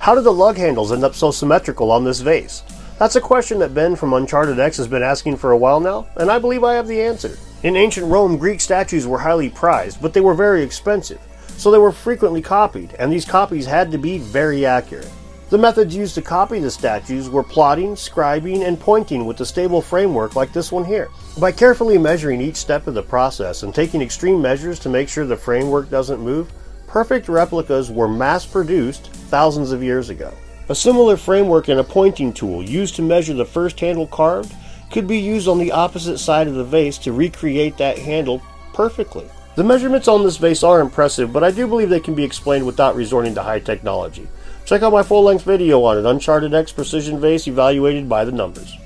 How did the lug handles end up so symmetrical on this vase? That's a question that Ben from Uncharted X has been asking for a while now, and I believe I have the answer. In ancient Rome, Greek statues were highly prized, but they were very expensive, so they were frequently copied, and these copies had to be very accurate. The methods used to copy the statues were plotting, scribing, and pointing with a stable framework like this one here. By carefully measuring each step of the process and taking extreme measures to make sure the framework doesn't move, perfect replicas were mass-produced thousands of years ago. A similar framework and a pointing tool used to measure the first handle carved could be used on the opposite side of the vase to recreate that handle perfectly. The measurements on this vase are impressive, but I do believe they can be explained without resorting to high technology. Check out my full-length video on an Uncharted X Precision Vase evaluated by the numbers.